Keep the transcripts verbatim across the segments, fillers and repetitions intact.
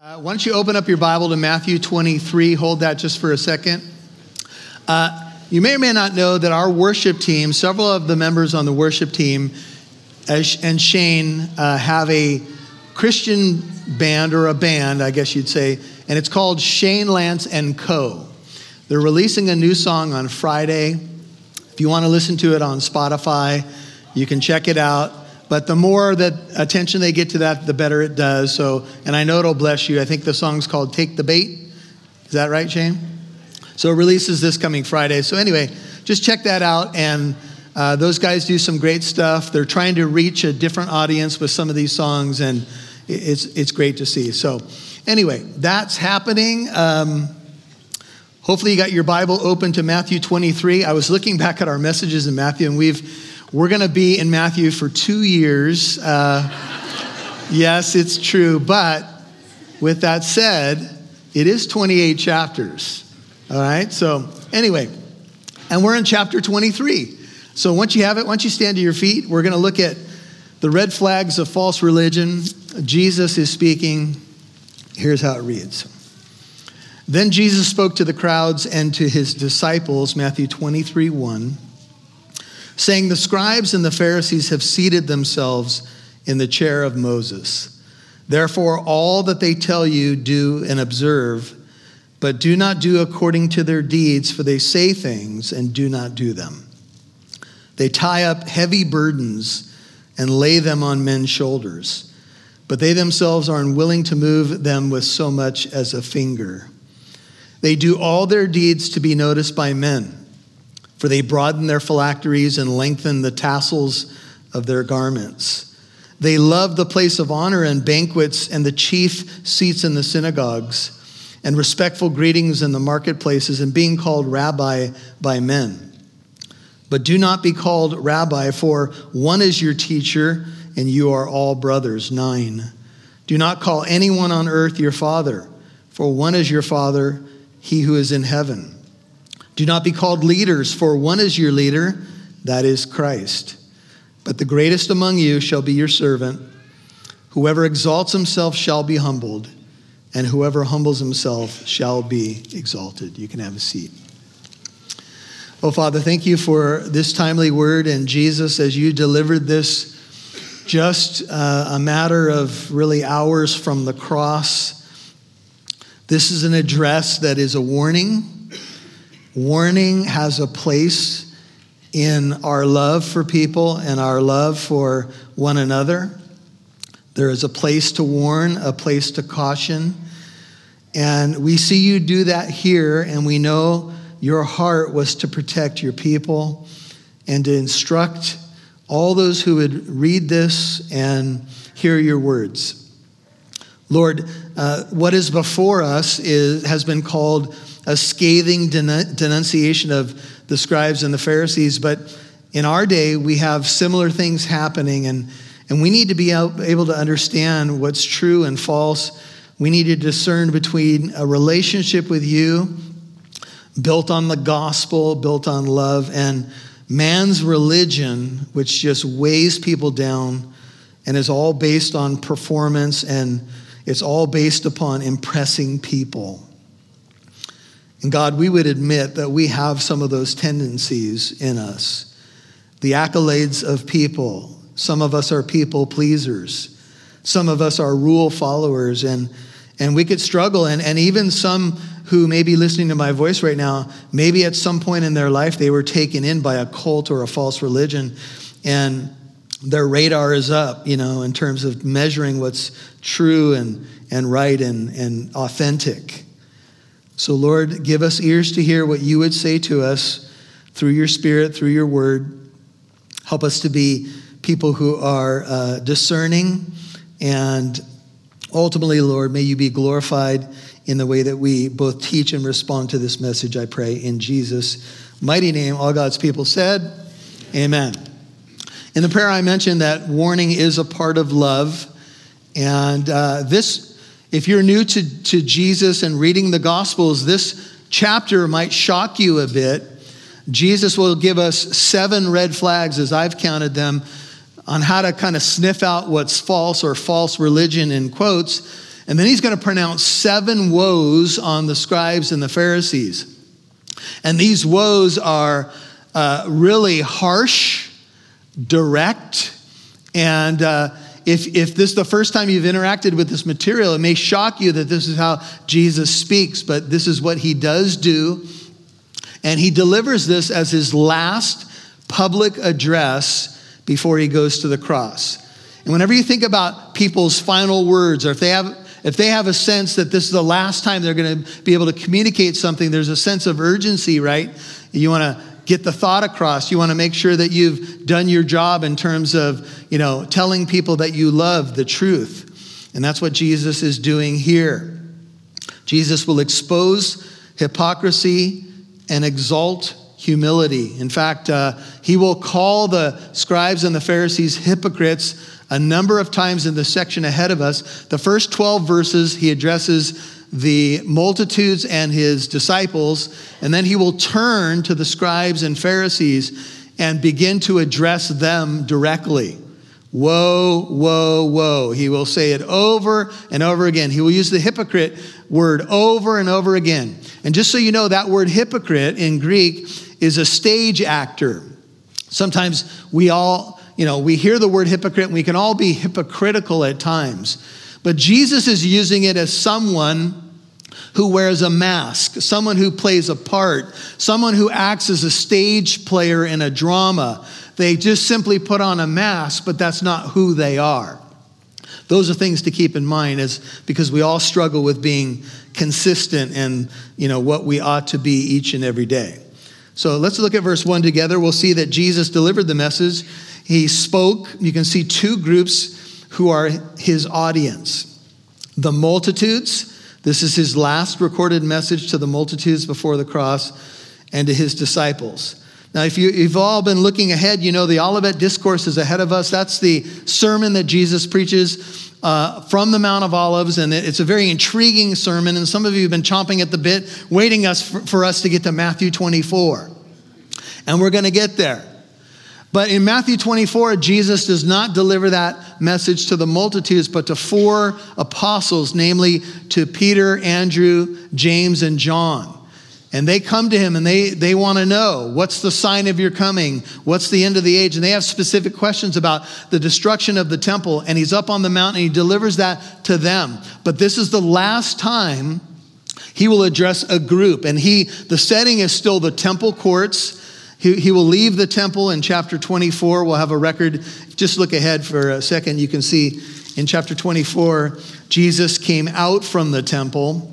Uh, why don't you open up your Bible to Matthew twenty-three. Hold that just for a second. Uh, you may or may not know that our worship team, several of the members on the worship team, as, and Shane uh, have a Christian band, or a band, I guess you'd say, and it's called Shane Lance and Co. They're releasing a new song on Friday. If you want to listen to it on Spotify, you can check it out. But the more that attention they get to that, the better it does. So, and I know it'll bless you. I think the song's called Take the Bait. Is that right, Shane? So it releases this coming Friday. So anyway, just check that out. And uh, those guys do some great stuff. They're trying to reach a different audience with some of these songs, and it's it's great to see. So anyway, that's happening. Um, hopefully you got your Bible open to Matthew twenty-three. I was looking back at our messages in Matthew, and we've We're going to be in Matthew for two years. Uh, yes, it's true. But with that said, it is twenty-eight chapters. All right. So anyway, and we're in chapter twenty-three. So once you have it, once you stand to your feet, we're going to look at the red flags of false religion. Jesus is speaking. Here's how it reads. Then Jesus spoke to the crowds and to his disciples, Matthew twenty-three one. Saying, the scribes and the Pharisees have seated themselves in the chair of Moses. Therefore, all that they tell you, do and observe, but do not do according to their deeds, for they say things and do not do them. They tie up heavy burdens and lay them on men's shoulders, but they themselves are unwilling to move them with so much as a finger. They do all their deeds to be noticed by men. For they broaden their phylacteries and lengthen the tassels of their garments. They love the place of honor and banquets and the chief seats in the synagogues and respectful greetings in the marketplaces and being called rabbi by men. But do not be called rabbi, for one is your teacher and you are all brothers. Nine. Do not call anyone on earth your father, for one is your Father, he who is in heaven. Do not be called leaders, for one is your leader, that is Christ. But the greatest among you shall be your servant. Whoever exalts himself shall be humbled, and whoever humbles himself shall be exalted. You can have a seat. Oh, Father, thank you for this timely word. And Jesus, as you delivered this just uh, a matter of really hours from the cross, this is an address that is a warning. Warning has a place in our love for people and our love for one another. There is a place to warn, a place to caution. And we see you do that here, and we know your heart was to protect your people and to instruct all those who would read this and hear your words. Lord, uh, what is before us is has been called a scathing denunciation of the scribes and the Pharisees. But in our day, we have similar things happening, and, and we need to be able to understand what's true and false. We need to discern between a relationship with you built on the gospel, built on love, and man's religion, which just weighs people down and is all based on performance, and it's all based upon impressing people. And God, we would admit that we have some of those tendencies in us. The accolades of people. Some of us are people pleasers. Some of us are rule followers. And, and we could struggle. And, and even some who may be listening to my voice right now, maybe at some point in their life they were taken in by a cult or a false religion. And their radar is up, you know, in terms of measuring what's true and, and right and, and authentic. So, Lord, give us ears to hear what you would say to us through your Spirit, through your word. Help us to be people who are uh, discerning. And ultimately, Lord, may you be glorified in the way that we both teach and respond to this message, I pray, in Jesus' mighty name. All God's people said, amen. In the prayer I mentioned that warning is a part of love. And uh, this If you're new to, to Jesus and reading the Gospels, this chapter might shock you a bit. Jesus will give us seven red flags, as I've counted them, on how to kind of sniff out what's false or false religion in quotes. And then he's going to pronounce seven woes on the scribes and the Pharisees. And these woes are uh, really harsh, direct, and uh, if, if this is the first time you've interacted with this material, it may shock you that this is how Jesus speaks, but this is what he does do. And he delivers this as his last public address before he goes to the cross. And whenever you think about people's final words, or if they have if they have a sense that this is the last time they're going to be able to communicate something, there's a sense of urgency, right? You want to get the thought across. You want to make sure that you've done your job in terms of, you know, telling people that you love the truth. And that's what Jesus is doing here. Jesus will expose hypocrisy and exalt humility. In fact, uh, he will call the scribes and the Pharisees hypocrites a number of times in the section ahead of us. The first twelve verses, he addresses the multitudes and his disciples, and then he will turn to the scribes and Pharisees and begin to address them directly. Woe, woe, woe. He will say it over and over again. He will use the hypocrite word over and over again. And just so you know, that word hypocrite in Greek is a stage actor. Sometimes we all, you know, we hear the word hypocrite and we can all be hypocritical at times. But Jesus is using it as someone who wears a mask, someone who plays a part, someone who acts as a stage player in a drama. They just simply put on a mask, but that's not who they are. Those are things to keep in mind, as because we all struggle with being consistent and, you know, what we ought to be each and every day. So let's look at verse one together. We'll see that Jesus delivered the message. He spoke. You can see two groups who are his audience. The multitudes. This is his last recorded message to the multitudes before the cross, and to his disciples. Now, if you, you've all been looking ahead, you know the Olivet Discourse is ahead of us. That's the sermon that Jesus preaches uh, from the Mount of Olives, and it's a very intriguing sermon, and some of you have been chomping at the bit, waiting us for, for us to get to Matthew twenty-four. And we're going to get there. But in Matthew twenty-four, Jesus does not deliver that message to the multitudes, but to four apostles, namely to Peter, Andrew, James, and John. And they come to him and they, they want to know, what's the sign of your coming? What's the end of the age? And they have specific questions about the destruction of the temple. And he's up on the mountain and he delivers that to them. But this is the last time he will address a group. And he, the setting is still the temple courts. He, he will leave the temple in chapter twenty-four. We'll have a record. Just look ahead for a second. You can see in chapter twenty-four, Jesus came out from the temple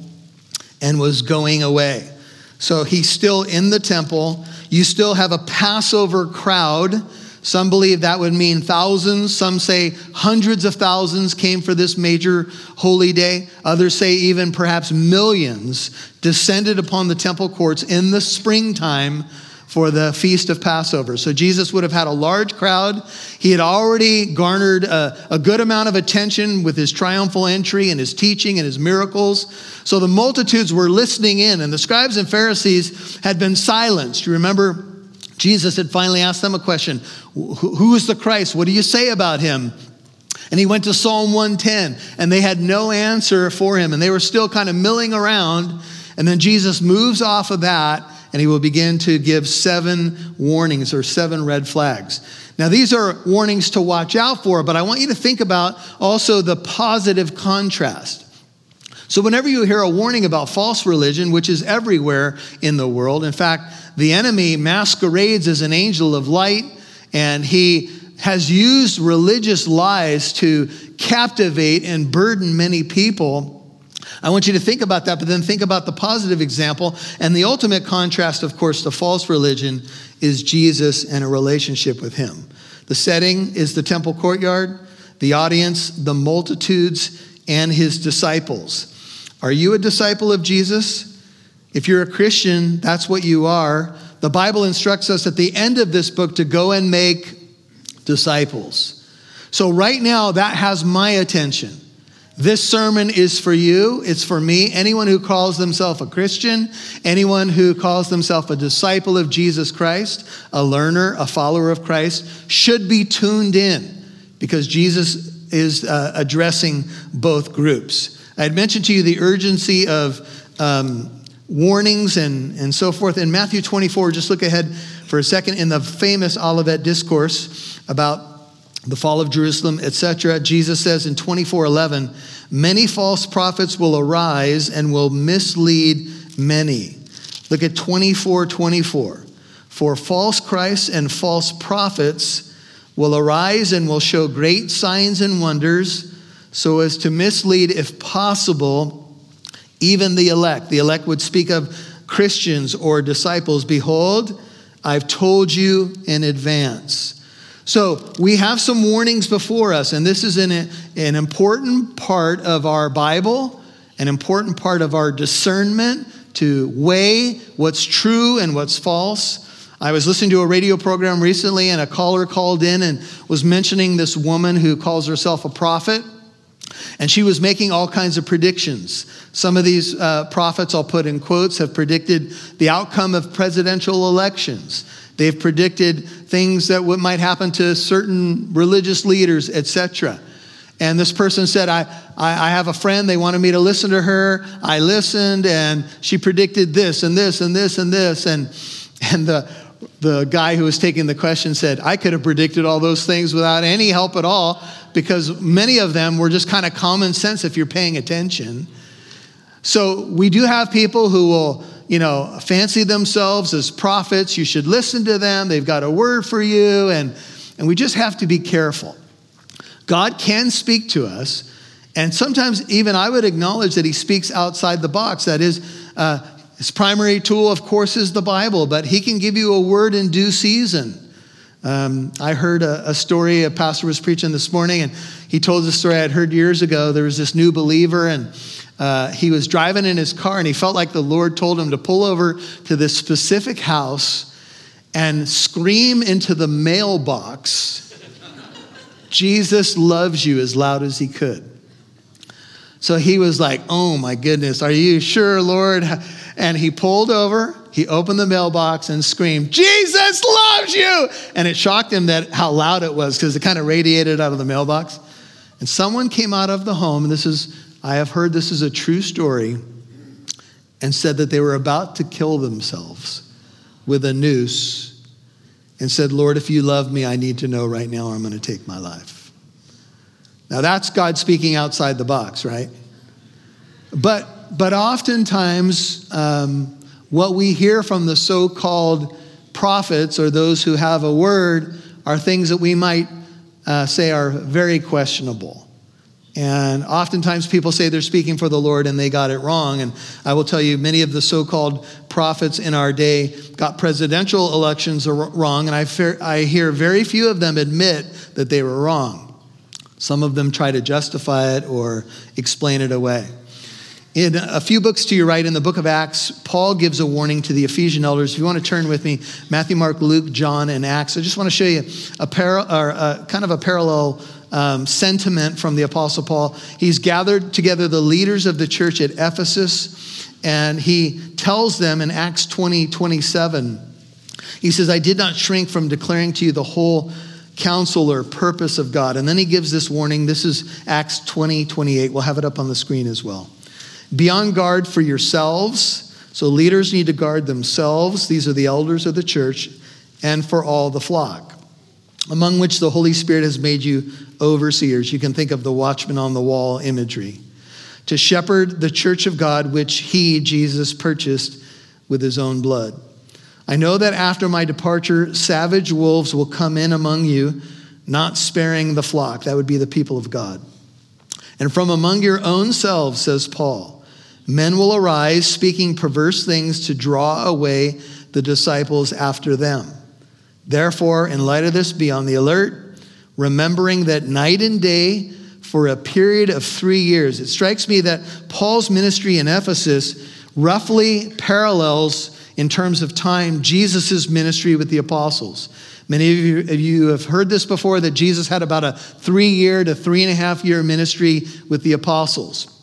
and was going away. So he's still in the temple. You still have a Passover crowd. Some believe that would mean thousands. Some say hundreds of thousands came for this major holy day. Others say even perhaps millions descended upon the temple courts in the springtime for the Feast of Passover. So Jesus would have had a large crowd. He had already garnered a, a good amount of attention with his triumphal entry and his teaching and his miracles. So the multitudes were listening in, and the scribes and Pharisees had been silenced. You remember Jesus had finally asked them a question. Who is the Christ? What do you say about him? And he went to Psalm one ten, and they had no answer for him, and they were still kind of milling around. And then Jesus moves off of that, and he will begin to give seven warnings or seven red flags. Now, these are warnings to watch out for, but I want you to think about also the positive contrast. So whenever you hear a warning about false religion, which is everywhere in the world, in fact, the enemy masquerades as an angel of light, and he has used religious lies to captivate and burden many people. I want you to think about that, but then think about the positive example. And the ultimate contrast, of course, to false religion is Jesus and a relationship with him. The setting is the temple courtyard, the audience, the multitudes, and his disciples. Are you a disciple of Jesus? If you're a Christian, that's what you are. The Bible instructs us at the end of this book to go and make disciples. So right now, that has my attention. This sermon is for you. It's for me. Anyone who calls themselves a Christian, anyone who calls themselves a disciple of Jesus Christ, a learner, a follower of Christ, should be tuned in because Jesus is uh, addressing both groups. I had mentioned to you the urgency of um, warnings and, and so forth. In Matthew twenty-four, just look ahead for a second, in the famous Olivet Discourse about the fall of Jerusalem, et cetera, Jesus says in twenty-four eleven, many false prophets will arise and will mislead many. Look at twenty-four twenty-four. For false Christs and false prophets will arise and will show great signs and wonders, so as to mislead, if possible, even the elect. The elect would speak of Christians or disciples. Behold, I've told you in advance. So we have some warnings before us, and this is an, an important part of our Bible, an important part of our discernment to weigh what's true and what's false. I was listening to a radio program recently, and a caller called in and was mentioning this woman who calls herself a prophet. And she was making all kinds of predictions. Some of these uh, prophets, I'll put in quotes, have predicted the outcome of presidential elections. They've predicted things that what might happen to certain religious leaders, et cetera. And this person said, I, I, I have a friend, they wanted me to listen to her. I listened, and she predicted this and this and this and this. And, and the, the guy who was taking the question said, I could have predicted all those things without any help at all, because many of them were just kind of common sense if you're paying attention. So we do have people who will, you know, fancy themselves as prophets. You should listen to them. They've got a word for you. And, and we just have to be careful. God can speak to us. And sometimes even I would acknowledge that he speaks outside the box. That is, uh, his primary tool, of course, is the Bible. But he can give you a word in due season. Um, I heard a, a story, a pastor was preaching this morning, and he told the story I'd heard years ago. There was this new believer, and uh, he was driving in his car, and he felt like the Lord told him to pull over to this specific house and scream into the mailbox, Jesus loves you, as loud as he could. So he was like, oh my goodness, are you sure, Lord? And he pulled over. He opened the mailbox and screamed, Jesus loves you! And it shocked him that how loud it was, because it kind of radiated out of the mailbox. And someone came out of the home, and this is, I have heard this is a true story, and said that they were about to kill themselves with a noose, and said, Lord, if you love me, I need to know right now or I'm going to take my life. Now that's God speaking outside the box, right? But, but oftentimes, um, what we hear from the so-called prophets or those who have a word are things that we might uh, say are very questionable. And oftentimes people say they're speaking for the Lord and they got it wrong. And I will tell you, many of the so-called prophets in our day got presidential elections wrong. And I, fear, I hear very few of them admit that they were wrong. Some of them try to justify it or explain it away. In a few books to your right, in the book of Acts, Paul gives a warning to the Ephesian elders. If you want to turn with me, Matthew, Mark, Luke, John, and Acts. I just want to show you a, par- or a kind of a parallel um, sentiment from the Apostle Paul. He's gathered together the leaders of the church at Ephesus, and he tells them in Acts twenty twenty-seven, he says, I did not shrink from declaring to you the whole counsel or purpose of God. And then he gives this warning. This is Acts twenty twenty-eight. We'll have it up on the screen as well. Be on guard for yourselves. So leaders need to guard themselves. These are the elders of the church, and for all the flock, among which the Holy Spirit has made you overseers. You can think of the watchman on the wall imagery. To shepherd the church of God, which he, Jesus, purchased with his own blood. I know that after my departure, savage wolves will come in among you, not sparing the flock. That would be the people of God. And from among your own selves, says Paul, men will arise speaking perverse things to draw away the disciples after them. Therefore, in light of this, be on the alert, remembering that night and day for a period of three years. It strikes me that Paul's ministry in Ephesus roughly parallels, in terms of time, Jesus' ministry with the apostles. Many of you, of you have heard this before, that Jesus had about a three-year to three-and-a-half-year ministry with the apostles.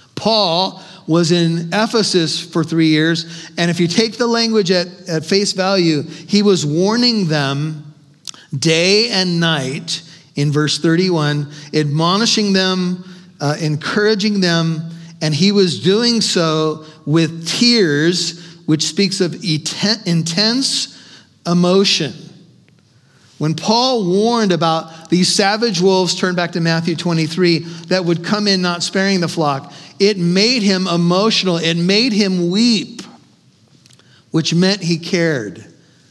Paul was in Ephesus for three years, and if you take the language at, at face value, he was warning them day and night in verse thirty-one, admonishing them, uh, encouraging them, and he was doing so with tears, which speaks of intense emotion. When Paul warned about these savage wolves, turn back to Matthew twenty-three, that would come in not sparing the flock, it made him emotional. It made him weep, which meant he cared.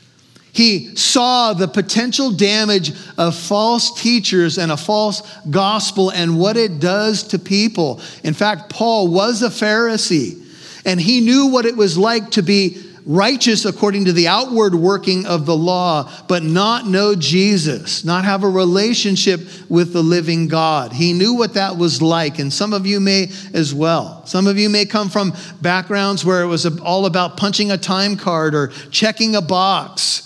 He saw the potential damage of false teachers and a false gospel and what it does to people. In fact, Paul was a Pharisee, and he knew what it was like to be righteous according to the outward working of the law, but not know Jesus, not have a relationship with the living God. He knew what that was like, and some of you may as well. Some of you may come from backgrounds where it was all about punching a time card or checking a box.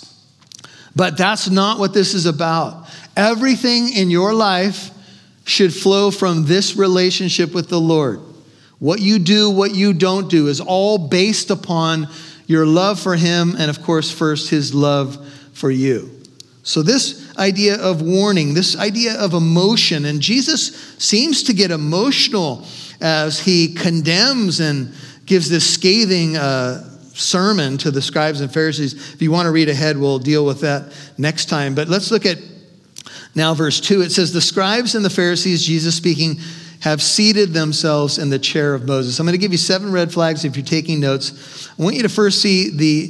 But that's not what this is about. Everything in your life should flow from this relationship with the Lord. What you do, what you don't do is all based upon your love for him and, of course, first, his love for you. So this idea of warning, this idea of emotion, and Jesus seems to get emotional as he condemns and gives this scathing uh sermon to the scribes and Pharisees. If you want to read ahead, we'll deal with that next time. But let's look at now verse two. It says, the scribes and the Pharisees, Jesus speaking, have seated themselves in the chair of Moses. I'm going to give you seven red flags if you're taking notes. I want you to first see the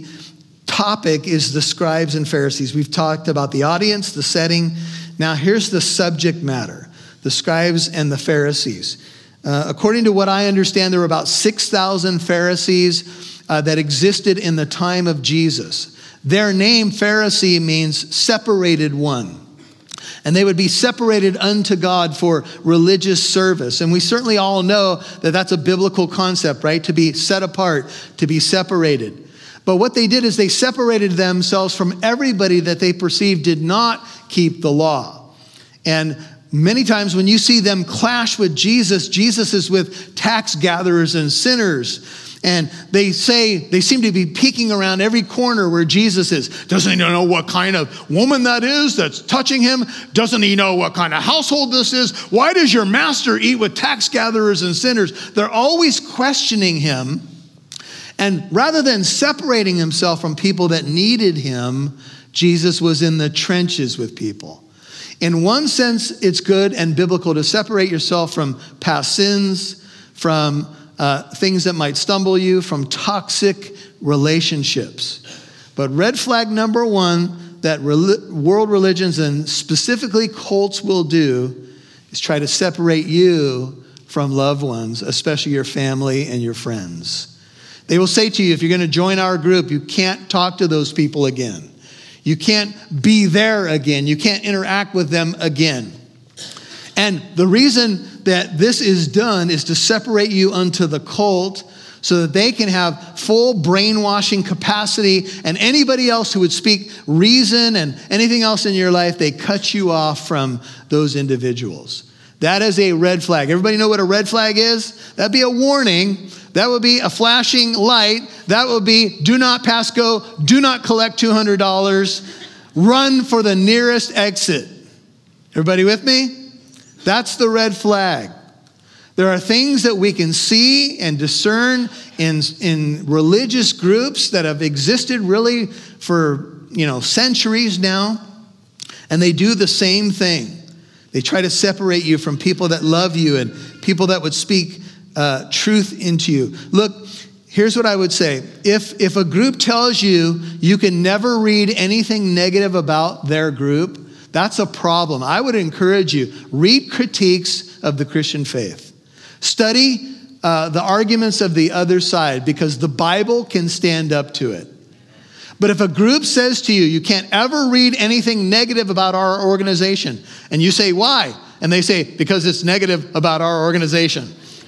topic is the scribes and Pharisees. We've talked about the audience, the setting. Now here's the subject matter, the scribes and the Pharisees. Uh, according to what I understand, there were about six thousand Pharisees Uh, that existed in the time of Jesus. Their name, Pharisee, means separated one. And they would be separated unto God for religious service. And we certainly all know that that's a biblical concept, right? To be set apart, to be separated. But what they did is they separated themselves from everybody that they perceived did not keep the law. And many times when you see them clash with Jesus, Jesus is with tax gatherers and sinners. And they say, they seem to be peeking around every corner where Jesus is. Doesn't he know what kind of woman that is that's touching him? Doesn't he know what kind of household this is? Why does your master eat with tax gatherers and sinners? They're always questioning him. And rather than separating himself from people that needed him, Jesus was in the trenches with people. In one sense, it's good and biblical to separate yourself from past sins, from Uh, things that might stumble you, from toxic relationships. But red flag number one that re- world religions and specifically cults will do is try to separate you from loved ones, especially your family and your friends. They will say to you, if you're going to join our group, you can't talk to those people again. You can't be there again. You can't interact with them again. And the reason that this is done is to separate you unto the cult so that they can have full brainwashing capacity, and anybody else who would speak reason and anything else in your life, they cut you off from those individuals. That is a red flag. Everybody know what a red flag is? That'd be a warning. That would be a flashing light. That would be do not pass go, do not collect two hundred dollars, run for the nearest exit. Everybody with me? That's the red flag. There are things that we can see and discern in, in religious groups that have existed really for, you know, centuries now. And they do the same thing. They try to separate you from people that love you and people that would speak uh, truth into you. Look, here's what I would say. If, if a group tells you you can never read anything negative about their group, that's a problem. I would encourage you, read critiques of the Christian faith. Study uh, the arguments of the other side, because the Bible can stand up to it. But if a group says to you, you can't ever read anything negative about our organization, and you say, why? And they say, because it's negative about our organization.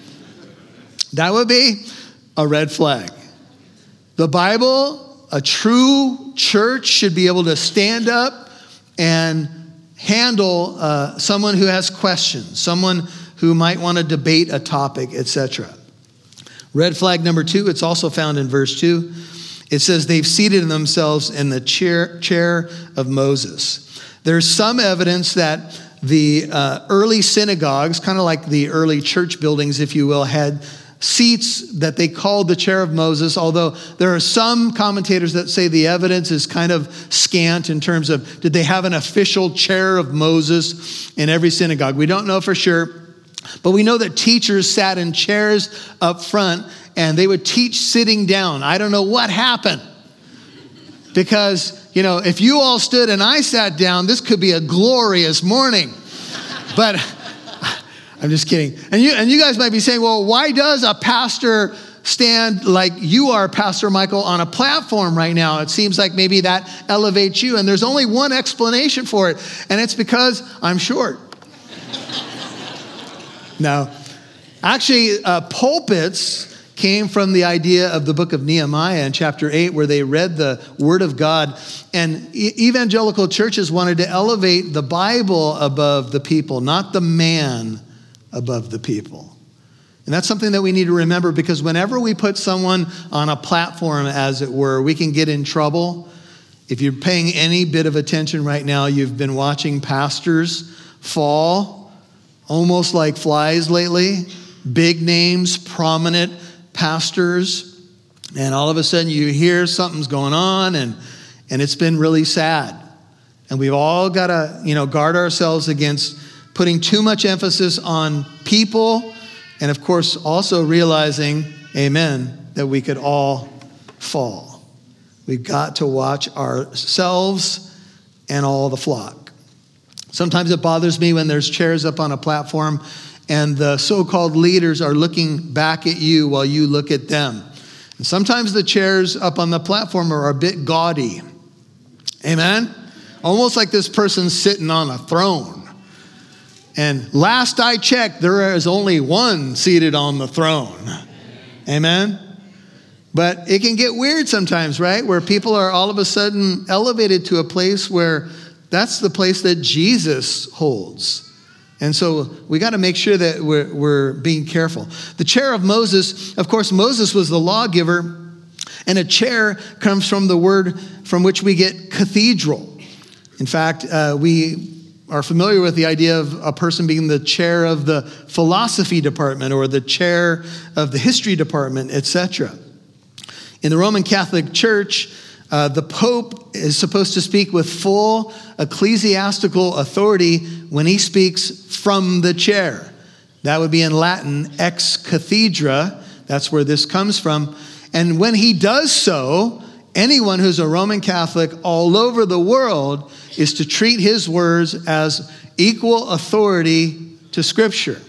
That would be a red flag. The Bible, a true church should be able to stand up and handle uh, someone who has questions, someone who might want to debate a topic, et cetera. Red flag number two, it's also found in verse two. It says they've seated themselves in the chair, chair of Moses. There's some evidence that the uh, early synagogues, kind of like the early church buildings, if you will, had seats that they called the chair of Moses, although there are some commentators that say the evidence is kind of scant in terms of, did they have an official chair of Moses in every synagogue? We don't know for sure, but we know that teachers sat in chairs up front and they would teach sitting down. I don't know what happened, because, you know, if you all stood and I sat down, this could be a glorious morning. But I'm just kidding. And you and you guys might be saying, well, why does a pastor stand like you are, Pastor Michael, on a platform right now? It seems like maybe that elevates you. And there's only one explanation for it, and it's because I'm short. No. Actually, uh, pulpits came from the idea of the book of Nehemiah in chapter eight, where they read the word of God. And e- evangelical churches wanted to elevate the Bible above the people, not the man above the people. And that's something that we need to remember, because whenever we put someone on a platform, as it were, we can get in trouble. If you're paying any bit of attention right now, you've been watching pastors fall almost like flies lately. Big names, prominent pastors, and all of a sudden you hear something's going on, and and it's been really sad. And we've all got to, you know, guard ourselves against putting too much emphasis on people, and of course also realizing, amen, that we could all fall. We've got to watch ourselves and all the flock. Sometimes it bothers me when there's chairs up on a platform and the so-called leaders are looking back at you while you look at them. And sometimes the chairs up on the platform are a bit gaudy. Amen? Almost like this person's sitting on a throne. And last I checked, there is only one seated on the throne. Amen? But it can get weird sometimes, right? Where people are all of a sudden elevated to a place where that's the place that Jesus holds. And so we got to make sure that we're, we're being careful. The chair of Moses, of course, Moses was the lawgiver, and a chair comes from the word from which we get cathedral. In fact, uh, we are familiar with the idea of a person being the chair of the philosophy department or the chair of the history department, et cetera. In the Roman Catholic Church, Uh, the Pope is supposed to speak with full ecclesiastical authority when he speaks from the chair. That would be in Latin, ex cathedra. That's where this comes from. And when he does so, anyone who's a Roman Catholic all over the world is to treat his words as equal authority to Scripture.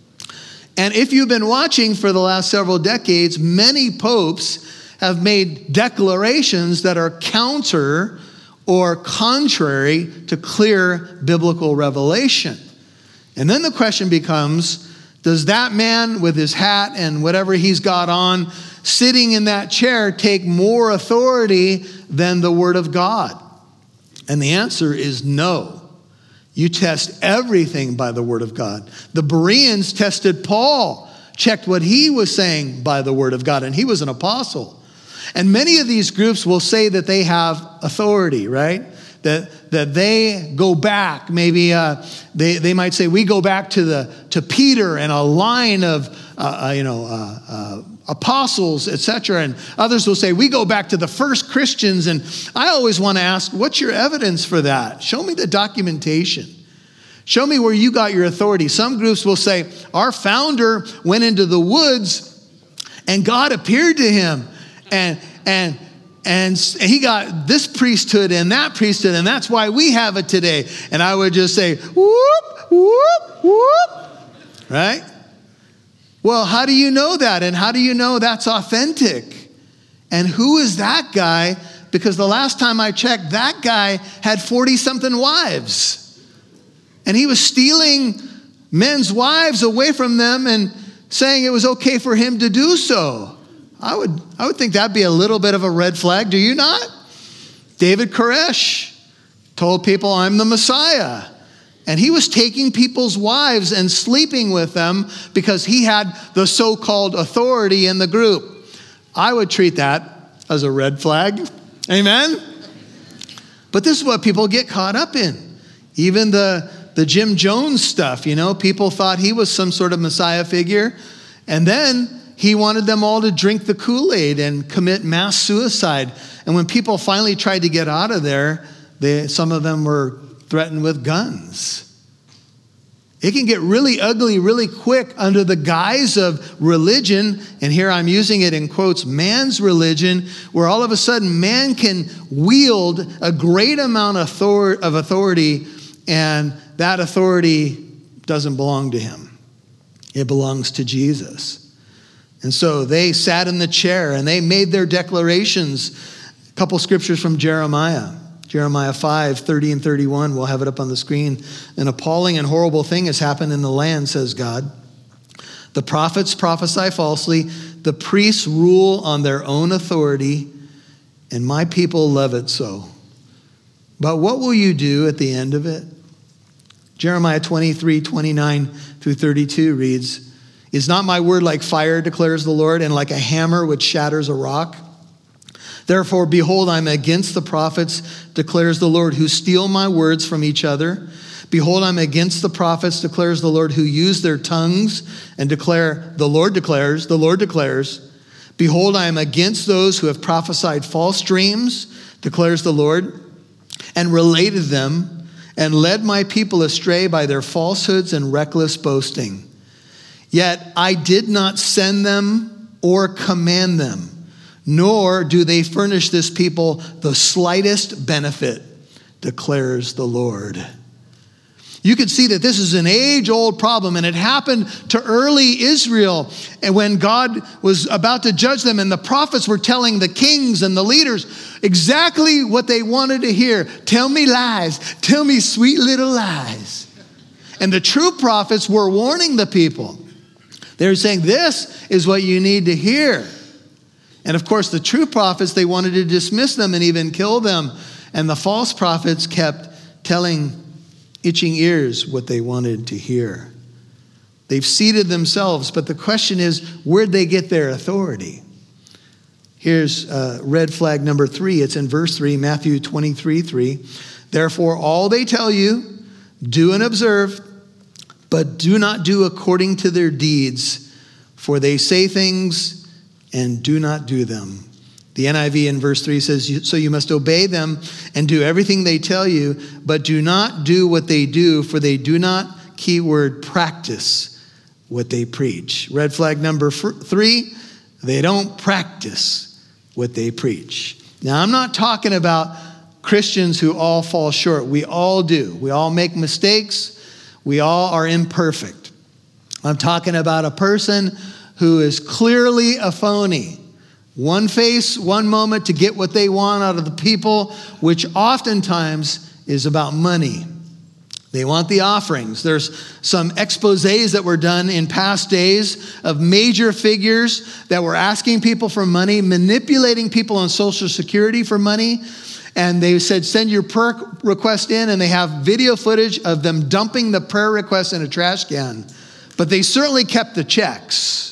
And if you've been watching for the last several decades, many popes have made declarations that are counter or contrary to clear biblical revelation. And then the question becomes, does that man with his hat and whatever he's got on, sitting in that chair, take more authority than the Word of God? And the answer is no. You test everything by the Word of God. The Bereans tested Paul, checked what he was saying by the Word of God, and he was an apostle. And many of these groups will say that they have authority, right? That that they go back. Maybe uh, they they might say we go back to the to Peter and a line of uh, uh, you know uh, uh, apostles, et cetera. And others will say we go back to the first Christians. And I always want to ask, what's your evidence for that? Show me the documentation. Show me where you got your authority. Some groups will say our founder went into the woods and God appeared to him. And and and he got this priesthood and that priesthood, and that's why we have it today. And I would just say, whoop, whoop, whoop, right? Well, how do you know that? And how do you know that's authentic? And who is that guy? Because the last time I checked, that guy had forty-something wives. And he was stealing men's wives away from them and saying it was okay for him to do so. I would I would think that'd be a little bit of a red flag, do you not? David Koresh told people, I'm the Messiah. And he was taking people's wives and sleeping with them because he had the so-called authority in the group. I would treat that as a red flag. Amen? But this is what people get caught up in. Even the, the Jim Jones stuff, you know, people thought he was some sort of Messiah figure. And then he wanted them all to drink the Kool-Aid and commit mass suicide. And when people finally tried to get out of there, they, some of them were threatened with guns. It can get really ugly really quick under the guise of religion, and here I'm using it in quotes, man's religion, where all of a sudden man can wield a great amount of authority, and that authority doesn't belong to him. It belongs to Jesus. And so they sat in the chair and they made their declarations. A couple scriptures from Jeremiah. Jeremiah five, thirty and thirty-one, we'll have it up on the screen. An appalling and horrible thing has happened in the land, says God. The prophets prophesy falsely. The priests rule on their own authority, and my people love it so. But what will you do at the end of it? Jeremiah twenty-three, twenty-nine through thirty-two reads, is not my word like fire, declares the Lord, and like a hammer which shatters a rock? Therefore, behold, I'm against the prophets, declares the Lord, who steal my words from each other. Behold, I'm against the prophets, declares the Lord, who use their tongues and declare, the Lord declares, the Lord declares. Behold, I am against those who have prophesied false dreams, declares the Lord, and related them, and led my people astray by their falsehoods and reckless boasting. Yet I did not send them or command them, nor do they furnish this people the slightest benefit, declares the Lord. You can see that this is an age-old problem, and it happened to early Israel. And when God was about to judge them, and the prophets were telling the kings and the leaders exactly what they wanted to hear. Tell me lies. Tell me sweet little lies. And the true prophets were warning the people. They were saying, this is what you need to hear. And of course, the true prophets, they wanted to dismiss them and even kill them. And the false prophets kept telling itching ears what they wanted to hear. They've seated themselves, but the question is, where'd they get their authority? Here's uh, red flag number three. It's in verse three, Matthew twenty-three, three. Therefore, all they tell you, do and observe, but do not do according to their deeds, for they say things and do not do them. The N I V in verse three says, so you must obey them and do everything they tell you, but do not do what they do, for they do not, keyword, practice what they preach. Red flag number three, they don't practice what they preach. Now, I'm not talking about Christians who all fall short. We all do. We all make mistakes. We all are imperfect. I'm talking about a person who is clearly a phony. One face, one moment to get what they want out of the people, which oftentimes is about money. They want the offerings. There's some exposés that were done in past days of major figures that were asking people for money, manipulating people on Social Security for money. And they said, send your prayer request in, and they have video footage of them dumping the prayer request in a trash can. But they certainly kept the checks.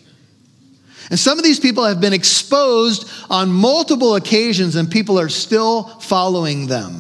And some of these people have been exposed on multiple occasions, and people are still following them.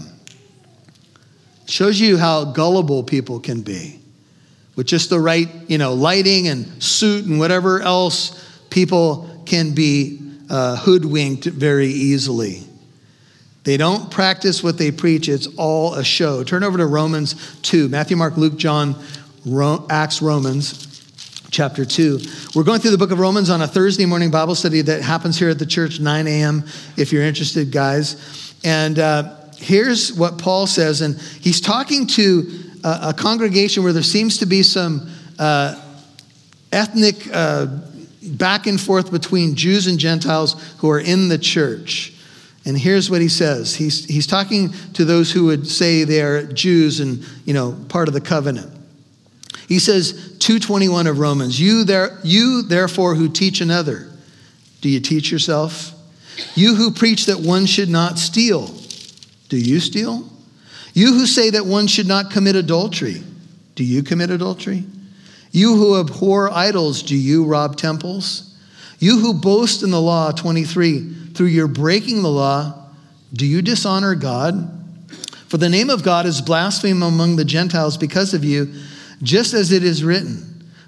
It shows you how gullible people can be. With just the right, you know, lighting and suit and whatever else, people can be uh, hoodwinked very easily. They don't practice what they preach. It's all a show. Turn over to Romans two. Matthew, Mark, Luke, John, Ro- Acts, Romans. Chapter two. We're going through the book of Romans on a Thursday morning Bible study that happens here at the church, nine a.m. if you're interested, guys. And uh, here's what Paul says. And he's talking to a, a congregation where there seems to be some uh, ethnic uh, back and forth between Jews and Gentiles who are in the church. And here's what he says. He's, he's talking to those who would say they are Jews and, you know, part of the covenant. He says, two twenty-one of Romans, you there, you therefore who teach another, do you teach yourself? You who preach that one should not steal, do you steal? You who say that one should not commit adultery, do you commit adultery? You who abhor idols, do you rob temples? You who boast in the law, twenty-three, through your breaking the law, do you dishonor God? For the name of God is blasphemed among the Gentiles because of you, just as it is written,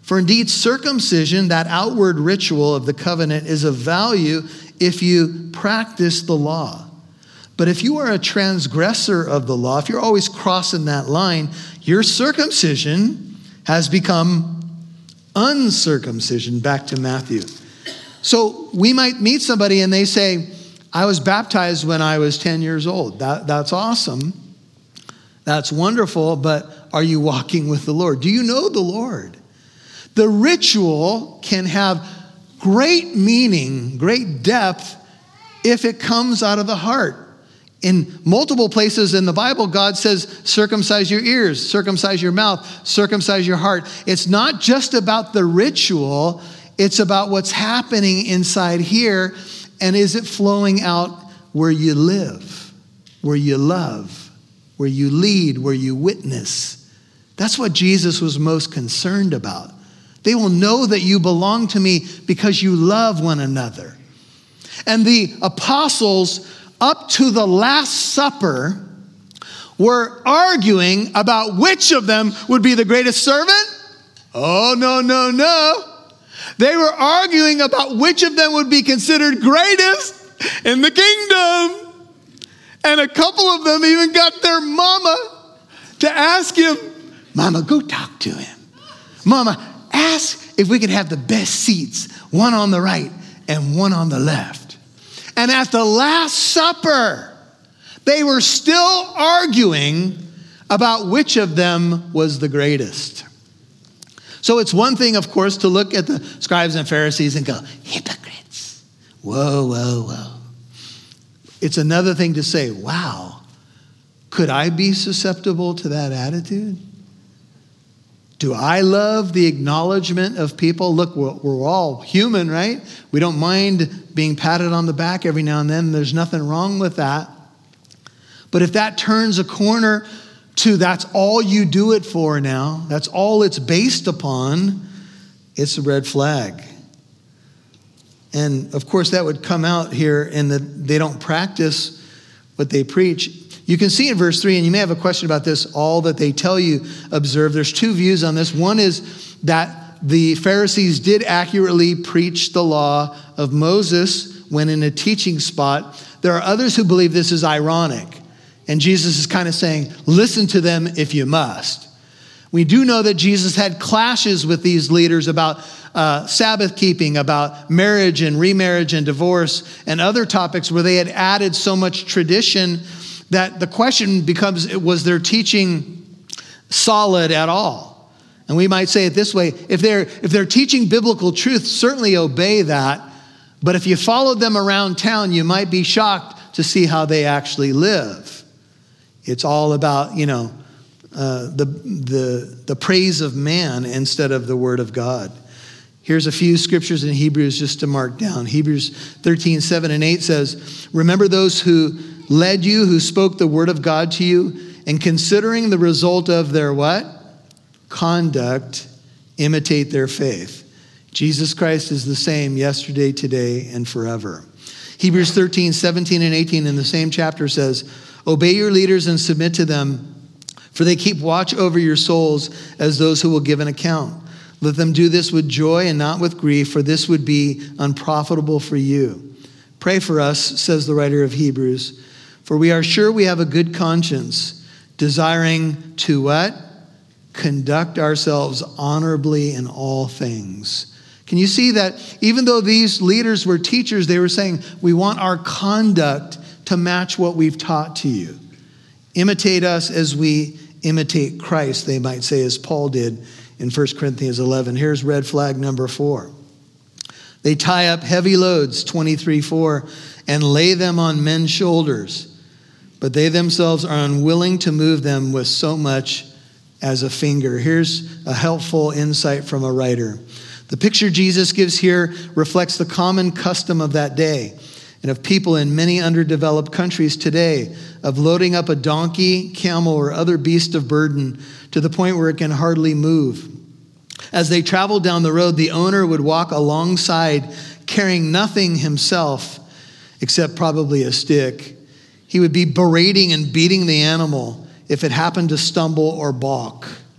For indeed, circumcision, that outward ritual of the covenant, is of value if you practice the law. But if you are a transgressor of the law, if you're always crossing that line, your circumcision has become uncircumcision. Back to Matthew. So we might meet somebody and they say, I was baptized when I was ten years old. That, that's awesome. That's wonderful, but are you walking with the Lord? Do you know the Lord? The ritual can have great meaning, great depth, if it comes out of the heart. In multiple places in the Bible, God says, circumcise your ears, circumcise your mouth, circumcise your heart. It's not just about the ritual, it's about what's happening inside here, and is it flowing out where you live, where you love, where you lead, where you witness. That's what Jesus was most concerned about. They will know that you belong to me because you love one another. And the apostles, up to the Last Supper, were arguing about which of them would be the greatest servant. Oh, no, no, no. They were arguing about which of them would be considered greatest in the kingdom. And a couple of them even got their mama to ask him, Mama, go talk to him. Mama, ask if we could have the best seats, one on the right and one on the left. And at the Last Supper, they were still arguing about which of them was the greatest. So it's one thing, of course, to look at the scribes and Pharisees and go, hypocrites. Whoa, whoa, whoa. It's another thing to say, wow, could I be susceptible to that attitude? Do I love the acknowledgement of people? Look, we're, we're all human, right? We don't mind being patted on the back every now and then. There's nothing wrong with that. But if that turns a corner to that's all you do it for now, that's all it's based upon, it's a red flag. And of course that would come out here in that they don't practice what they preach. You can see in verse three, and you may have a question about this, all that they tell you, observe. There's two views on this. One is that the Pharisees did accurately preach the law of Moses when in a teaching spot. There are others who believe this is ironic. And Jesus is kind of saying, listen to them if you must. We do know that Jesus had clashes with these leaders about uh, Sabbath keeping, about marriage and remarriage and divorce and other topics where they had added so much tradition that the question becomes, was their teaching solid at all? And we might say it this way, if they're, if they're teaching biblical truth, certainly obey that. But if you followed them around town, you might be shocked to see how they actually live. It's all about, you know, uh, the, the, the praise of man instead of the word of God. Here's a few scriptures in Hebrews just to mark down. Hebrews thirteen, seven and eight says, remember those who led you, who spoke the word of God to you, and considering the result of their what? Conduct, imitate their faith. Jesus Christ is the same yesterday, today, and forever. Hebrews thirteen, seventeen and eighteen in the same chapter says, obey your leaders and submit to them, for they keep watch over your souls as those who will give an account. Let them do this with joy and not with grief, for this would be unprofitable for you. Pray for us, says the writer of Hebrews, for we are sure we have a good conscience, desiring to what? Conduct ourselves honorably in all things. Can you see that even though these leaders were teachers, they were saying, we want our conduct to match what we've taught to you. Imitate us as we imitate Christ, they might say, as Paul did in First Corinthians eleven. Here's red flag number four. They tie up heavy loads, twenty-three four, and lay them on men's shoulders, but they themselves are unwilling to move them with so much as a finger. Here's a helpful insight from a writer. The picture Jesus gives here reflects the common custom of that day and of people in many underdeveloped countries today of loading up a donkey, camel, or other beast of burden to the point where it can hardly move. As they traveled down the road, the owner would walk alongside carrying nothing himself except probably a stick. He would be berating and beating the animal if it happened to stumble or balk.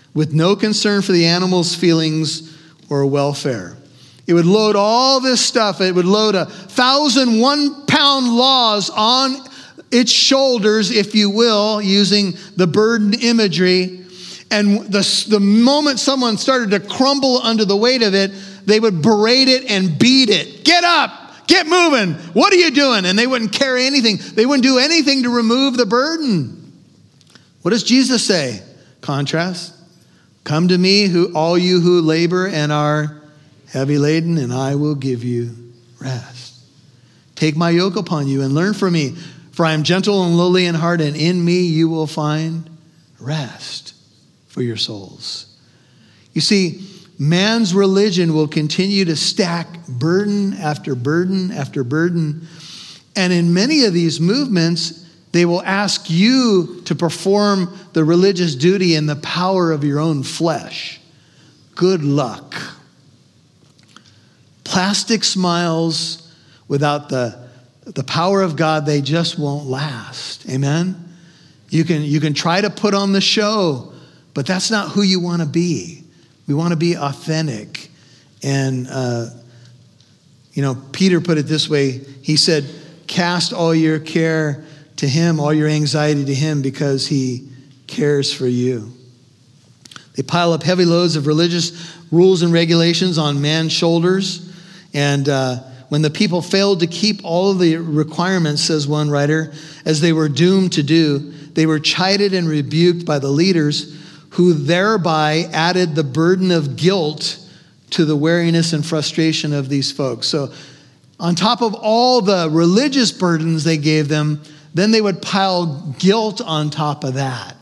with no concern for the animal's feelings or welfare. It would load all this stuff. It would load a thousand one-pound laws on its shoulders, if you will, using the burden imagery. And the, the moment someone started to crumble under the weight of it, they would berate it and beat it. Get up, get moving. What are you doing? And they wouldn't carry anything. They wouldn't do anything to remove the burden. What does Jesus say? Contrast. Come to me, who all you who labor and are heavy laden, and I will give you rest. Take my yoke upon you and learn from me, for I am gentle and lowly in heart, and in me you will find rest for your souls. You see, man's religion will continue to stack burden after burden after burden. And in many of these movements, they will ask you to perform the religious duty in the power of your own flesh. Good luck. Plastic smiles without the, the power of God, they just won't last. Amen? You can, you can try to put on the show, but that's not who you want to be. We want to be authentic. And, uh, you know, Peter put it this way. He said, cast all your care to him, all your anxiety to him, because he cares for you. They pile up heavy loads of religious rules and regulations on man's shoulders. And uh, when the people failed to keep all of the requirements, says one writer, as they were doomed to do, they were chided and rebuked by the leaders, who thereby added the burden of guilt to the weariness and frustration of these folks. So on top of all the religious burdens they gave them, then they would pile guilt on top of that.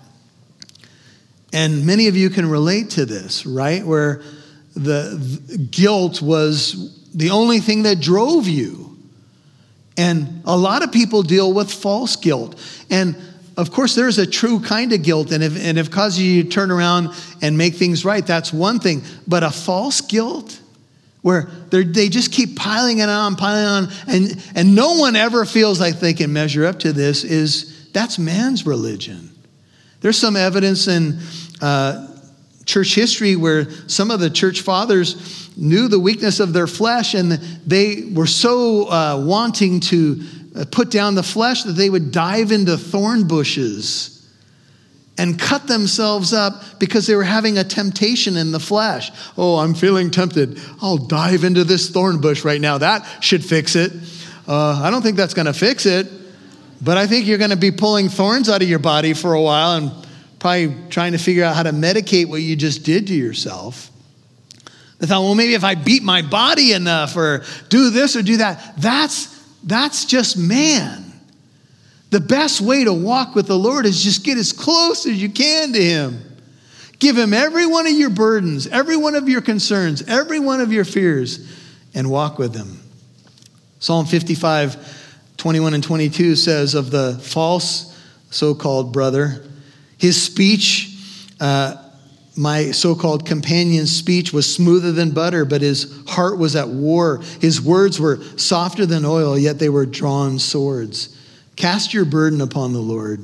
And many of you can relate to this, right? Where the, the guilt was the only thing that drove you. And a lot of people deal with false guilt. And of course, there's a true kind of guilt, and if, and if it causes you to turn around and make things right, that's one thing. But a false guilt, where they just keep piling it on, piling on, and, and no one ever feels like they can measure up to this, is that's man's religion. There's some evidence in uh, church history where some of the church fathers knew the weakness of their flesh, and they were so uh, wanting to put down the flesh that they would dive into thorn bushes and cut themselves up because they were having a temptation in the flesh. Oh, I'm feeling tempted. I'll dive into this thorn bush right now. That should fix it. Uh, I don't think that's going to fix it, but I think you're going to be pulling thorns out of your body for a while and probably trying to figure out how to medicate what you just did to yourself. They thought, well, maybe if I beat my body enough or do this or do that, that's That's just man. The best way to walk with the Lord is just get as close as you can to him. Give him every one of your burdens, every one of your concerns, every one of your fears, and walk with him. Psalm fifty-five, twenty-one and twenty-two says of the false so-called brother, his speech, uh, my so-called companion's speech was smoother than butter, but his heart was at war. His words were softer than oil, yet they were drawn swords. Cast your burden upon the Lord.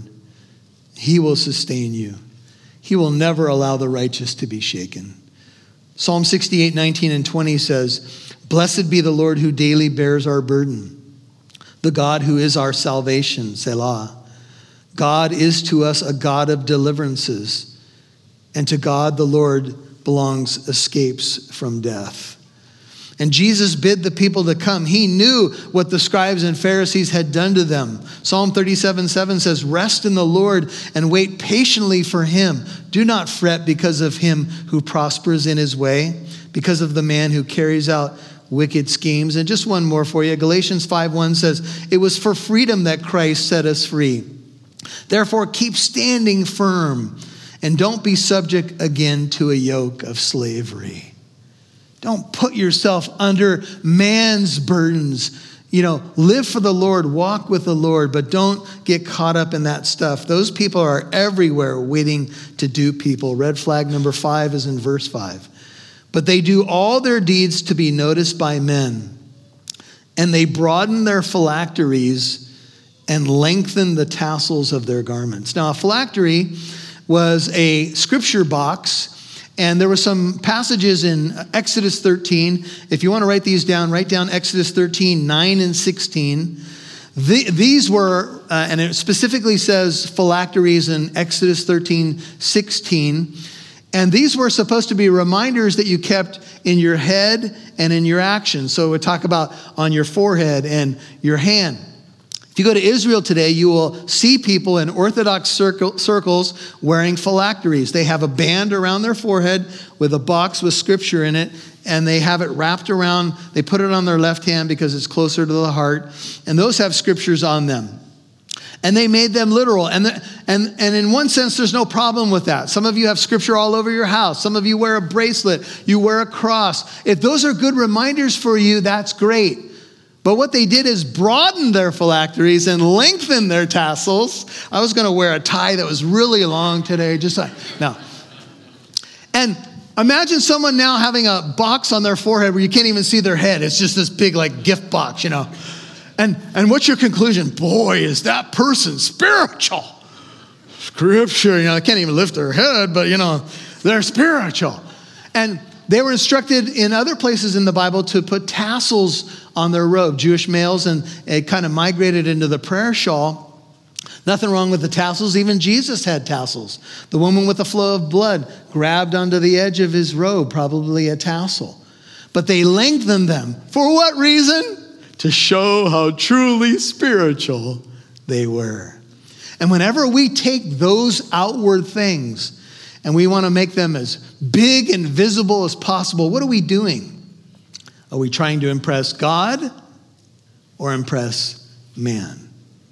He will sustain you. He will never allow the righteous to be shaken. Psalm sixty-eight, nineteen and twenty says, blessed be the Lord who daily bears our burden, the God who is our salvation, Selah. God is to us a God of deliverances, and to God, the Lord, belongs escapes from death. And Jesus bid the people to come. He knew what the scribes and Pharisees had done to them. Psalm thirty-seven, seven says, rest in the Lord and wait patiently for him. Do not fret because of him who prospers in his way, because of the man who carries out wicked schemes. And just one more for you. Galatians five, one says, it was for freedom that Christ set us free. Therefore, keep standing firm. And don't be subject again to a yoke of slavery. Don't put yourself under man's burdens. You know, live for the Lord, walk with the Lord, but don't get caught up in that stuff. Those people are everywhere waiting to dupe people. Red flag number five is in verse five. But they do all their deeds to be noticed by men, and they broaden their phylacteries and lengthen the tassels of their garments. Now, a phylactery was a scripture box. And there were some passages in Exodus thirteen. If you want to write these down, write down Exodus thirteen, nine and sixteen. The, these were, uh, and it specifically says phylacteries in Exodus thirteen, sixteen. And these were supposed to be reminders that you kept in your head and in your actions. So we talk about on your forehead and your hand. If you go to Israel today, you will see people in Orthodox circle, circles wearing phylacteries. They have a band around their forehead with a box with scripture in it, and they have it wrapped around. They put it on their left hand because it's closer to the heart, and those have scriptures on them. And they made them literal. And, the, and, and in one sense, there's no problem with that. Some of you have scripture all over your house. Some of you wear a bracelet. You wear a cross. If those are good reminders for you, that's great. But what they did is broaden their phylacteries and lengthen their tassels. I was going to wear a tie that was really long today, just like, no. And imagine someone now having a box on their forehead where you can't even see their head. It's just this big like gift box, you know. And, and what's your conclusion? Boy, is that person spiritual. Scripture, you know, they can't even lift their head, but you know, they're spiritual. And they were instructed in other places in the Bible to put tassels on their robe. Jewish males, and it kind of migrated into the prayer shawl. Nothing wrong with the tassels. Even Jesus had tassels. The woman with the flow of blood grabbed onto the edge of his robe, probably a tassel. But they lengthened them. For what reason? To show how truly spiritual they were. And whenever we take those outward things and we want to make them as big and visible as possible, what are we doing? Are we trying to impress God or impress man?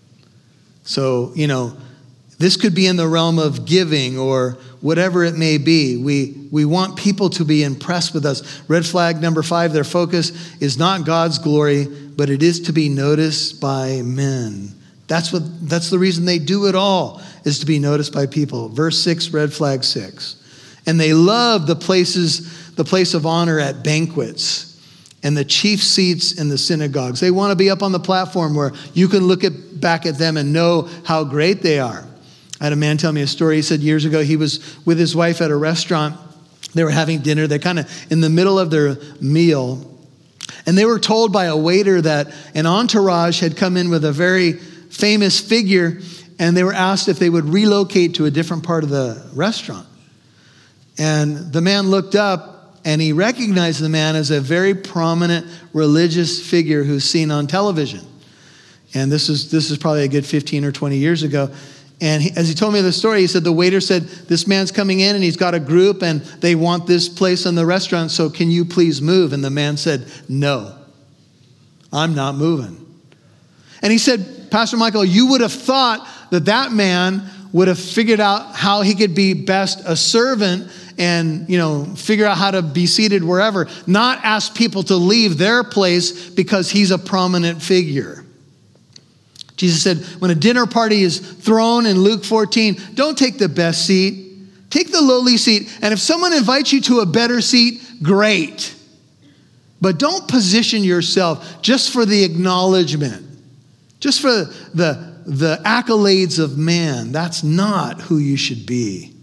So, you know, this could be in the realm of giving or whatever it may be. We, we want people to be impressed with us. Red flag number five, their focus is not God's glory, but it is to be noticed by men. That's what, that's the reason they do it all, is to be noticed by people. Verse six, red flag six. And they love the places, the place of honor at banquets and the chief seats in the synagogues. They want to be up on the platform where you can look at, back at them and know how great they are. I had a man tell me a story. He said years ago he was with his wife at a restaurant. They were having dinner. They're kind of in the middle of their meal. And they were told by a waiter that an entourage had come in with a very famous figure, and they were asked if they would relocate to a different part of the restaurant. And the man looked up, and he recognized the man as a very prominent religious figure who's seen on television. And this is this is probably a good fifteen or twenty years ago. And he, as he told me the story, he said the waiter said, this man's coming in and he's got a group and they want this place in the restaurant, so can you please move? And the man said, no, I'm not moving. And he said, Pastor Michael, you would have thought that that man would have figured out how he could be best a servant and, you know, figure out how to be seated wherever, not ask people to leave their place because he's a prominent figure. Jesus said, when a dinner party is thrown in Luke fourteen, don't take the best seat. Take the lowly seat. And if someone invites you to a better seat, great. But don't position yourself just for the acknowledgement, just for the, the accolades of man. That's not who you should be.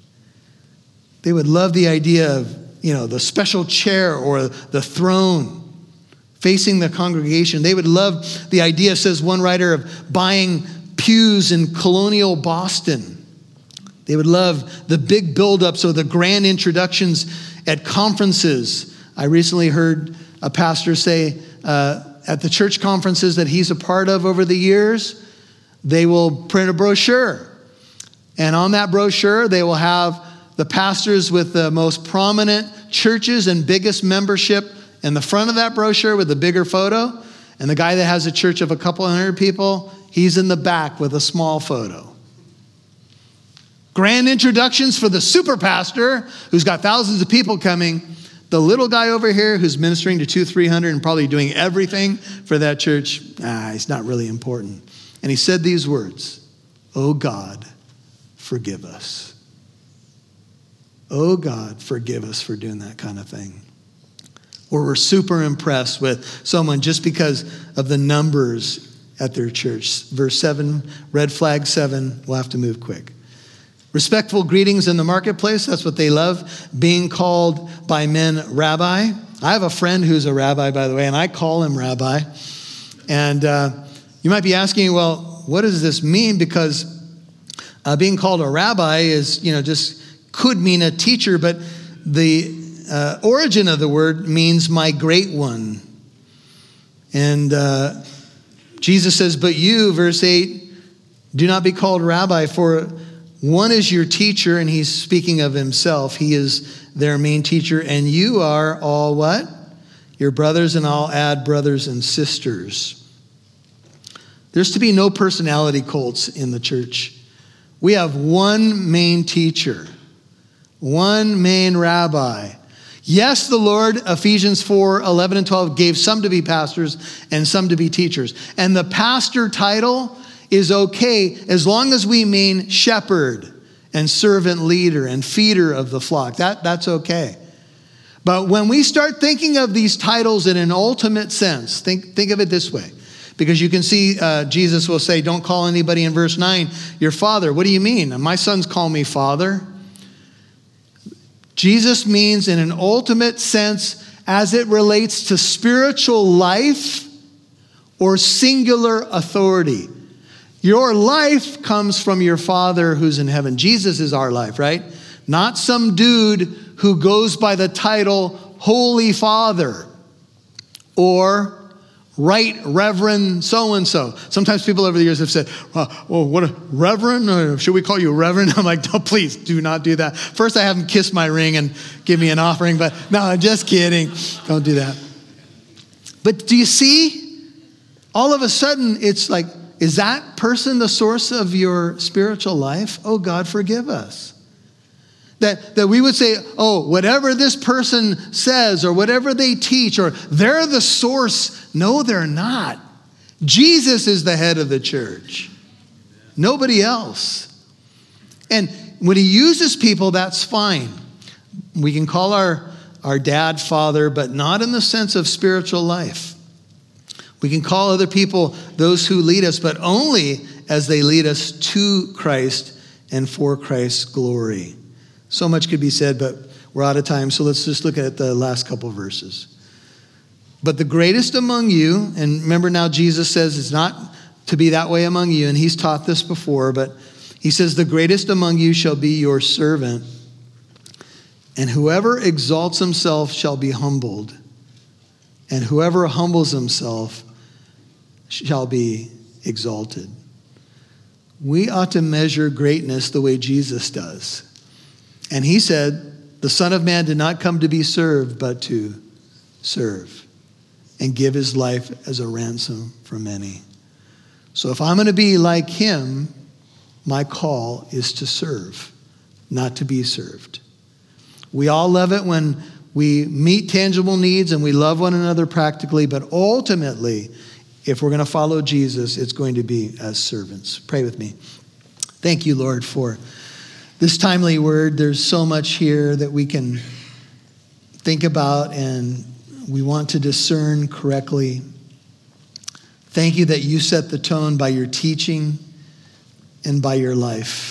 They would love the idea of, you know, the special chair or the throne facing the congregation. They would love the idea, says one writer, of buying pews in colonial Boston. They would love the big buildups or the grand introductions at conferences. I recently heard a pastor say uh, at the church conferences that he's a part of over the years, they will print a brochure. And on that brochure, they will have the pastors with the most prominent churches and biggest membership in the front of that brochure with the bigger photo. And the guy that has a church of a couple hundred people, he's in the back with a small photo. Grand introductions for the super pastor who's got thousands of people coming. The little guy over here who's ministering to two, three hundred and probably doing everything for that church, ah, he's not really important. And he said these words, "Oh God, forgive us. Oh God, forgive us for doing that kind of thing." Or we're super impressed with someone just because of the numbers at their church. Verse seven, red flag seven, we'll have to move quick. Respectful greetings in the marketplace, that's what they love. Being called by men rabbi. I have a friend who's a rabbi, by the way, and I call him rabbi. And uh, you might be asking, well, what does this mean? Because uh, being called a rabbi is, you know, just could mean a teacher, but the uh, origin of the word means my great one. And uh, Jesus says, but you, verse eight, do not be called rabbi, for one is your teacher, and he's speaking of himself. He is their main teacher, and you are all what? Your brothers, and I'll add brothers and sisters. There's to be no personality cults in the church. We have one main teacher, one main rabbi. Yes, the Lord, Ephesians four, eleven and twelve, gave some to be pastors and some to be teachers. And the pastor title is okay as long as we mean shepherd and servant leader and feeder of the flock. That, that's okay. But when we start thinking of these titles in an ultimate sense, think, think of it this way. Because you can see uh, Jesus will say, don't call anybody in verse nine your father. What do you mean? My sons call me father. Jesus means in an ultimate sense as it relates to spiritual life or singular authority. Your life comes from your Father who's in heaven. Jesus is our life, right? Not some dude who goes by the title Holy Father or Right Reverend so-and-so. Sometimes people over the years have said, oh, well, what a Reverend? Or should we call you Reverend? I'm like, no, please do not do that. First, I have him kiss my ring and give me an offering, but no, I'm just kidding. Don't do that. But do you see? All of a sudden, it's like, is that person the source of your spiritual life? Oh, God, forgive us. That, that we would say, oh, whatever this person says or whatever they teach, or they're the source. No, they're not. Jesus is the head of the church. Nobody else. And when he uses people, that's fine. We can call our, our dad father, but not in the sense of spiritual life. We can call other people those who lead us, but only as they lead us to Christ and for Christ's glory. So much could be said, but we're out of time, so let's just look at the last couple verses. But the greatest among you, and remember now Jesus says it's not to be that way among you, and he's taught this before, but he says the greatest among you shall be your servant, and whoever exalts himself shall be humbled, and whoever humbles himself shall be exalted. We ought to measure greatness the way Jesus does. And he said, the Son of Man did not come to be served, but to serve and give his life as a ransom for many. So if I'm going to be like him, my call is to serve, not to be served. We all love it when we meet tangible needs and we love one another practically, but ultimately, if we're going to follow Jesus, it's going to be as servants. Pray with me. Thank you, Lord, for this timely word. There's so much here that we can think about and we want to discern correctly. Thank you that you set the tone by your teaching and by your life.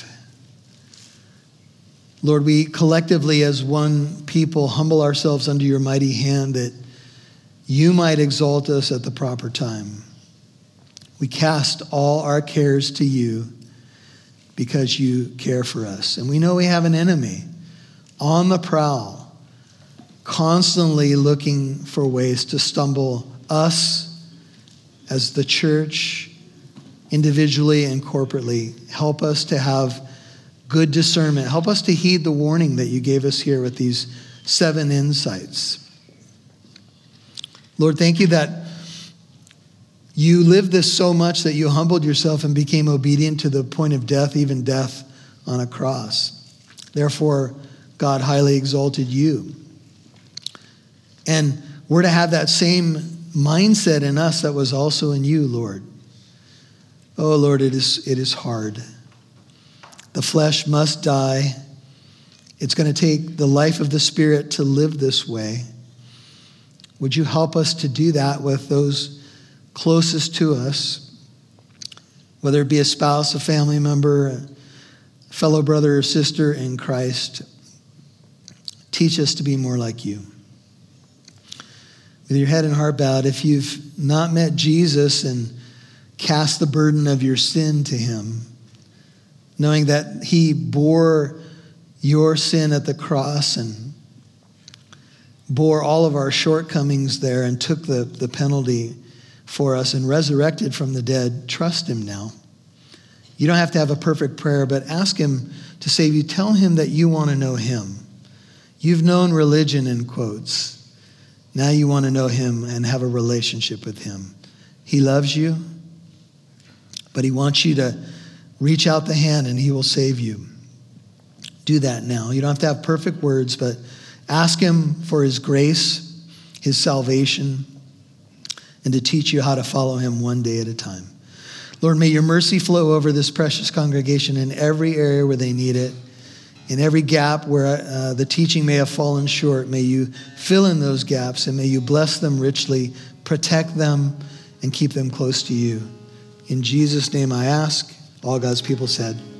Lord, we collectively as one people humble ourselves under your mighty hand that you might exalt us at the proper time. We cast all our cares to you because you care for us. And we know we have an enemy on the prowl, constantly looking for ways to stumble us as the church, individually and corporately. Help us to have good discernment. Help us to heed the warning that you gave us here with these seven insights. Lord, thank you that you lived this so much that you humbled yourself and became obedient to the point of death, even death on a cross. Therefore, God highly exalted you. And we're to have that same mindset in us that was also in you, Lord. Oh, Lord, it is, it is hard. The flesh must die. It's going to take the life of the Spirit to live this way. Would you help us to do that with those closest to us, whether it be a spouse, a family member, a fellow brother or sister in Christ, teach us to be more like you. With your head and heart bowed, if you've not met Jesus and cast the burden of your sin to him, knowing that he bore your sin at the cross and bore all of our shortcomings there and took the, the penalty for us and resurrected from the dead, trust him now. You don't have to have a perfect prayer, but ask him to save you. Tell him that you want to know him. You've known religion in quotes. Now you want to know him and have a relationship with him. He loves you, but he wants you to reach out the hand and he will save you. Do that now. You don't have to have perfect words, but ask him for his grace, his salvation, and to teach you how to follow him one day at a time. Lord, may your mercy flow over this precious congregation in every area where they need it. In every gap where uh, the teaching may have fallen short, may you fill in those gaps and may you bless them richly, protect them, and keep them close to you. In Jesus' name I ask, all God's people said.